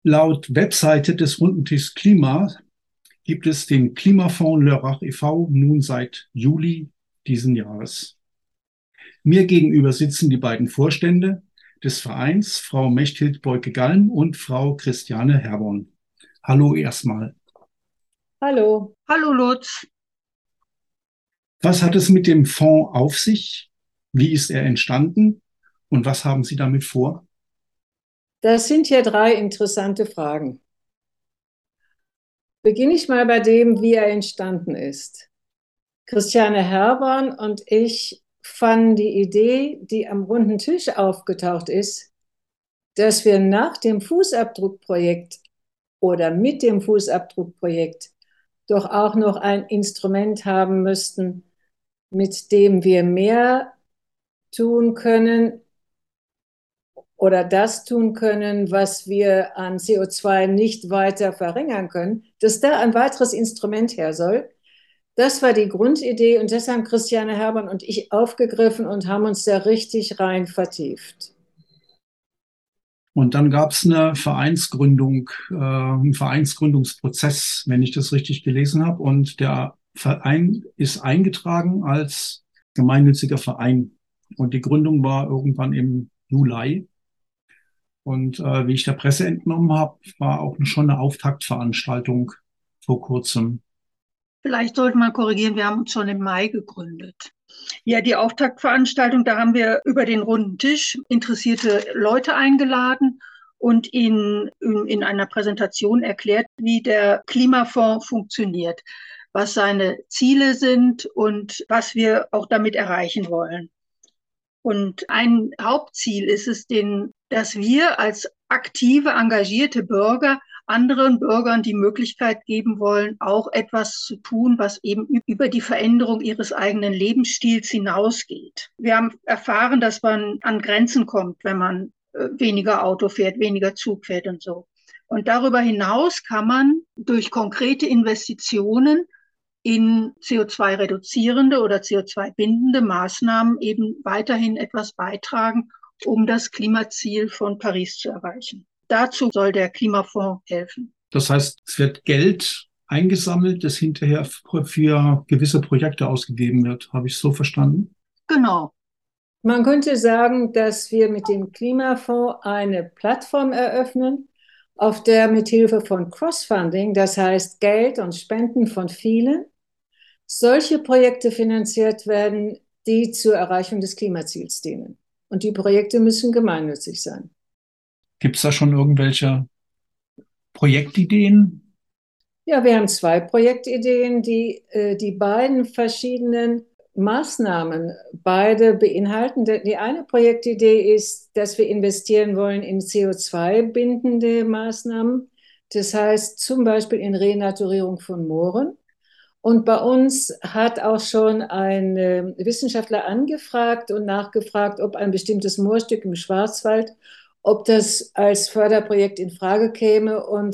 Laut Webseite des Rundentischs Klima gibt es den Klimafonds Lörrach e.V. nun seit Juli diesen Jahres. Mir gegenüber sitzen die beiden Vorstände des Vereins, Frau Mechthild Beuke-Galm und Frau Christiane Herborn. Hallo erstmal. Hallo. Hallo Lutz. Was hat es mit dem Fonds auf sich? Wie ist er entstanden? Und was haben Sie damit vor? Das sind ja drei interessante Fragen. Beginne ich mal bei dem, wie er entstanden ist. Christiane Herborn und ich fanden die Idee, die am runden Tisch aufgetaucht ist, dass wir nach dem Fußabdruckprojekt oder mit dem Fußabdruckprojekt doch auch noch ein Instrument haben müssten, mit dem wir mehr tun können oder das tun können, was wir an CO2 nicht weiter verringern können, dass da ein weiteres Instrument her soll. Das war die Grundidee und das haben Christiane Herborn und ich aufgegriffen und haben uns da richtig rein vertieft. Und dann gab es eine Vereinsgründung, einen Vereinsgründungsprozess, wenn ich das richtig gelesen habe. Und der Verein ist eingetragen als gemeinnütziger Verein. Und die Gründung war irgendwann im Juli. Und wie ich der Presse entnommen habe, war auch schon eine Auftaktveranstaltung vor kurzem. Vielleicht sollte man korrigieren, wir haben uns schon im Mai gegründet. Ja, die Auftaktveranstaltung, da haben wir über den runden Tisch interessierte Leute eingeladen und ihnen in einer Präsentation erklärt, wie der Klimafonds funktioniert, was seine Ziele sind und was wir auch damit erreichen wollen. Und ein Hauptziel ist es, dass wir als aktive, engagierte Bürger anderen Bürgern die Möglichkeit geben wollen, auch etwas zu tun, was eben über die Veränderung ihres eigenen Lebensstils hinausgeht. Wir haben erfahren, dass man an Grenzen kommt, wenn man weniger Auto fährt, weniger Zug fährt und so. Und darüber hinaus kann man durch konkrete Investitionen in CO2-reduzierende oder CO2-bindende Maßnahmen eben weiterhin etwas beitragen, um das Klimaziel von Paris zu erreichen. Dazu soll der Klimafonds helfen. Das heißt, es wird Geld eingesammelt, das hinterher für gewisse Projekte ausgegeben wird. Habe ich so verstanden? Genau. Man könnte sagen, dass wir mit dem Klimafonds eine Plattform eröffnen, auf der mit Hilfe von Crossfunding, das heißt Geld und Spenden von vielen, solche Projekte finanziert werden, die zur Erreichung des Klimaziels dienen. Und die Projekte müssen gemeinnützig sein. Gibt es da schon irgendwelche Projektideen? Ja, wir haben zwei Projektideen, die beiden verschiedenen Maßnahmen beide beinhalten. Die eine Projektidee ist, dass wir investieren wollen in CO2-bindende Maßnahmen. Das heißt zum Beispiel in Renaturierung von Mooren. Und bei uns hat auch schon ein Wissenschaftler angefragt und nachgefragt, ob ein bestimmtes Moorstück im Schwarzwald, ob das als Förderprojekt in Frage käme. Und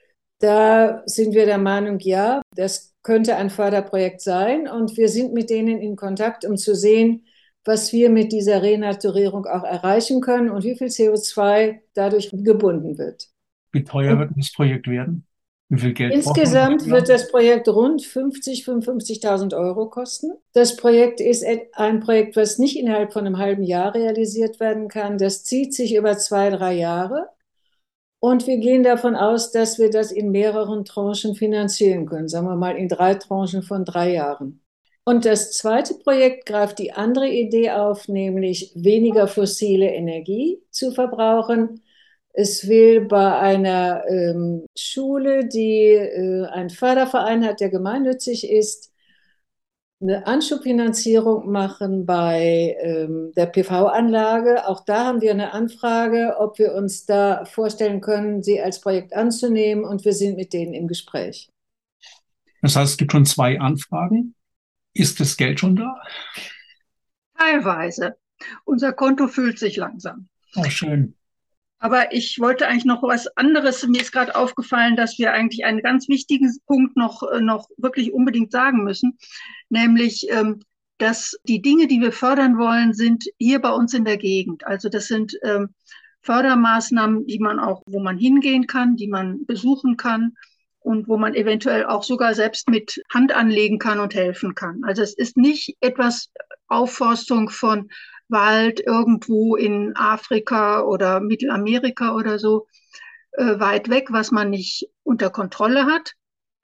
da sind wir der Meinung, ja, das könnte ein Förderprojekt sein. Und wir sind mit denen in Kontakt, um zu sehen, was wir mit dieser Renaturierung auch erreichen können und wie viel CO2 dadurch gebunden wird. Wie teuer Und wird das Projekt werden? Wie viel Geld braucht man insgesamt wird dafür? das Projekt rund 55.000 Euro kosten. Das Projekt ist ein Projekt, was nicht innerhalb von einem halben Jahr realisiert werden kann. Das zieht sich über 2, 3 Jahre. Und wir gehen davon aus, dass wir das in mehreren Tranchen finanzieren können. Sagen wir mal in 3 Tranchen von 3 Jahren. Und das zweite Projekt greift die andere Idee auf, nämlich weniger fossile Energie zu verbrauchen. Es will bei einer Schule, die einen Förderverein hat, der gemeinnützig ist, eine Anschubfinanzierung machen bei der PV-Anlage. Auch da haben wir eine Anfrage, ob wir uns da vorstellen können, sie als Projekt anzunehmen. Und wir sind mit denen im Gespräch. Das heißt, es gibt schon zwei Anfragen. Ist das Geld schon da? Teilweise. Unser Konto füllt sich langsam. Oh, schön. Aber ich wollte eigentlich noch was anderes. Mir ist gerade aufgefallen, dass wir eigentlich einen ganz wichtigen Punkt noch wirklich unbedingt sagen müssen, nämlich, dass die Dinge, die wir fördern wollen, sind hier bei uns in der Gegend. Also das sind Fördermaßnahmen, wo man hingehen kann, die man besuchen kann und wo man eventuell auch sogar selbst mit Hand anlegen kann und helfen kann. Also es ist nicht etwas Aufforstung von Wald irgendwo in Afrika oder Mittelamerika oder so weit weg, was man nicht unter Kontrolle hat,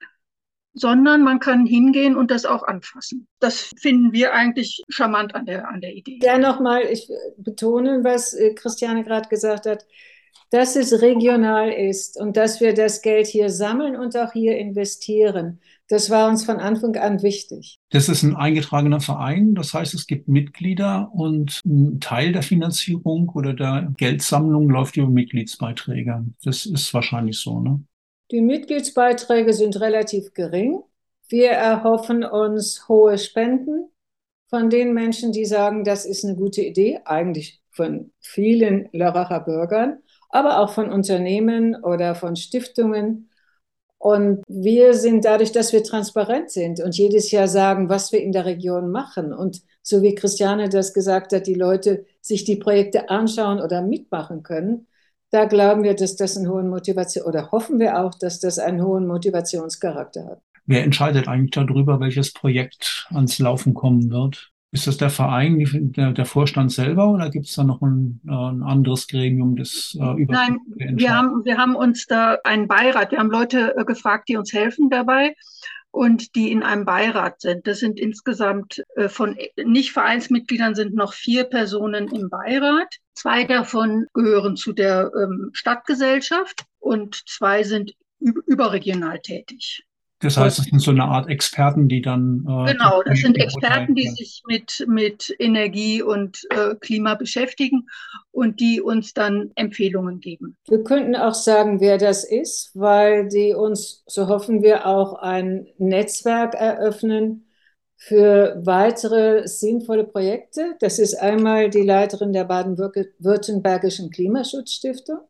sondern man kann hingehen und das auch anfassen. Das finden wir eigentlich charmant an der Idee. Ja, nochmal, ich betone, was Christiane gerade gesagt hat, dass es regional ist und dass wir das Geld hier sammeln und auch hier investieren. Das war uns von Anfang an wichtig. Das ist ein eingetragener Verein, das heißt, es gibt Mitglieder und ein Teil der Finanzierung oder der Geldsammlung läuft über Mitgliedsbeiträge. Das ist wahrscheinlich so, ne? Die Mitgliedsbeiträge sind relativ gering. Wir erhoffen uns hohe Spenden von den Menschen, die sagen, das ist eine gute Idee, eigentlich von vielen Lörracher Bürgern, aber auch von Unternehmen oder von Stiftungen. Und wir sind dadurch, dass wir transparent sind und jedes Jahr sagen, was wir in der Region machen. Und so wie Christiane das gesagt hat, die Leute sich die Projekte anschauen oder mitmachen können, da glauben wir, dass das einen hohen Motivation, oder hoffen wir auch, dass das einen hohen Motivationscharakter hat. Wer entscheidet eigentlich darüber, welches Projekt ans Laufen kommen wird? Ist das der Verein, der Vorstand selber oder gibt es da noch ein anderes Gremium, das über Nein, wir haben uns da einen Beirat, wir haben Leute gefragt, die uns helfen dabei und die in einem Beirat sind. Das sind insgesamt von Nicht-Vereinsmitgliedern sind noch 4 Personen im Beirat. 2 davon gehören zu der Stadtgesellschaft und 2 sind überregional tätig. Das heißt, es sind so eine Art Experten, die dann... Genau, das sind Experten, die sich mit Energie und Klima beschäftigen und die uns dann Empfehlungen geben. Wir könnten auch sagen, wer das ist, weil die uns, so hoffen wir, auch ein Netzwerk eröffnen für weitere sinnvolle Projekte. Das ist einmal die Leiterin der Baden-Württembergischen Klimaschutzstiftung,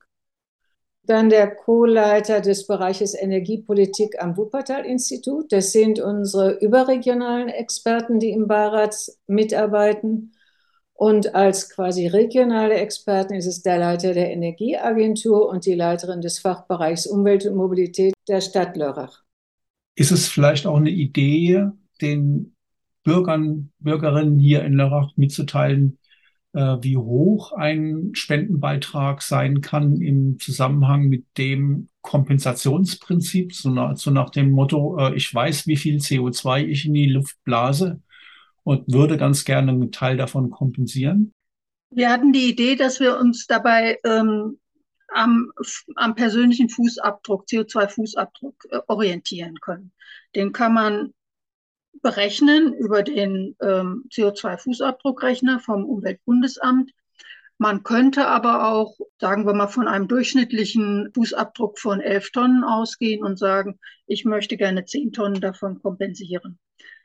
dann der Co-Leiter des Bereiches Energiepolitik am Wuppertal-Institut. Das sind unsere überregionalen Experten, die im Beirat mitarbeiten. Und als quasi regionale Experten ist es der Leiter der Energieagentur und die Leiterin des Fachbereichs Umwelt und Mobilität der Stadt Lörrach. Ist es vielleicht auch eine Idee, den Bürgerinnen hier in Lörrach mitzuteilen, wie hoch ein Spendenbeitrag sein kann im Zusammenhang mit dem Kompensationsprinzip, so nach dem Motto, ich weiß, wie viel CO2 ich in die Luft blase und würde ganz gerne einen Teil davon kompensieren? Wir hatten die Idee, dass wir uns dabei am persönlichen Fußabdruck, CO2-Fußabdruck orientieren können. Den kann man berechnen über den CO2-Fußabdruckrechner vom Umweltbundesamt. Man könnte aber auch, sagen wir mal, von einem durchschnittlichen Fußabdruck von 11 Tonnen ausgehen und sagen, ich möchte gerne 10 Tonnen davon kompensieren.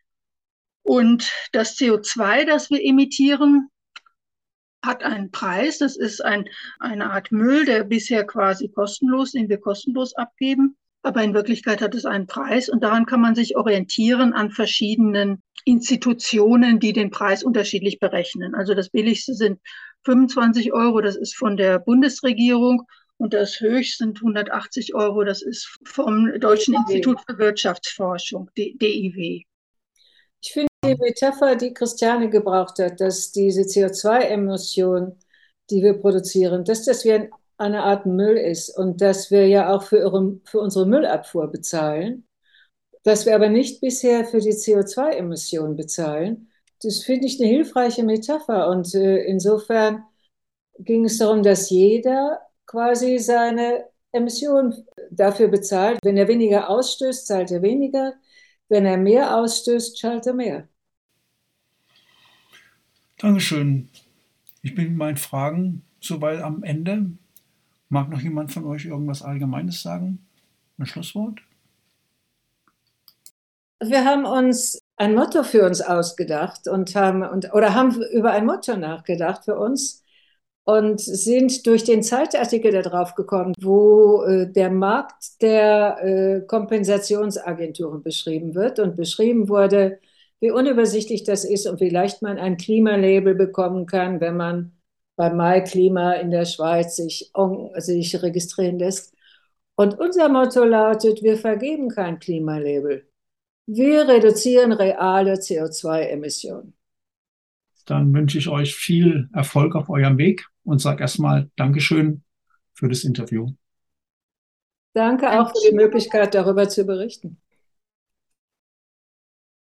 Und das CO2, das wir emittieren, hat einen Preis. Das ist eine Art Müll, der bisher quasi den wir kostenlos abgeben. Aber in Wirklichkeit hat es einen Preis und daran kann man sich orientieren an verschiedenen Institutionen, die den Preis unterschiedlich berechnen. Also das billigste sind 25 Euro, das ist von der Bundesregierung und das höchste sind 180 Euro, das ist vom Deutschen Institut für Wirtschaftsforschung, DIW. Ich finde die Metapher, die Christiane gebraucht hat, dass diese CO2-Emission, die wir produzieren, dass das wie eine Art Müll ist und dass wir ja auch für unsere Müllabfuhr bezahlen, dass wir aber nicht bisher für die CO2-Emissionen bezahlen. Das finde ich eine hilfreiche Metapher und insofern ging es darum, dass jeder quasi seine Emissionen dafür bezahlt. Wenn er weniger ausstößt, zahlt er weniger. Wenn er mehr ausstößt, zahlt er mehr. Dankeschön. Ich bin mit meinen Fragen soweit am Ende. Mag noch jemand von euch irgendwas Allgemeines sagen? Ein Schlusswort? Wir haben uns ein Motto für uns ausgedacht und haben über ein Motto nachgedacht für uns und sind durch den Zeitartikel da drauf gekommen, wo der Markt der Kompensationsagenturen beschrieben wird und beschrieben wurde, wie unübersichtlich das ist und wie leicht man ein Klimalabel bekommen kann, wenn man beim MyKlima in der Schweiz sich registrieren lässt. Und unser Motto lautet, wir vergeben kein Klimalabel. Wir reduzieren reale CO2-Emissionen. Dann wünsche ich euch viel Erfolg auf eurem Weg und sage erstmal Dankeschön für das Interview. Danke auch für die Möglichkeit, darüber zu berichten.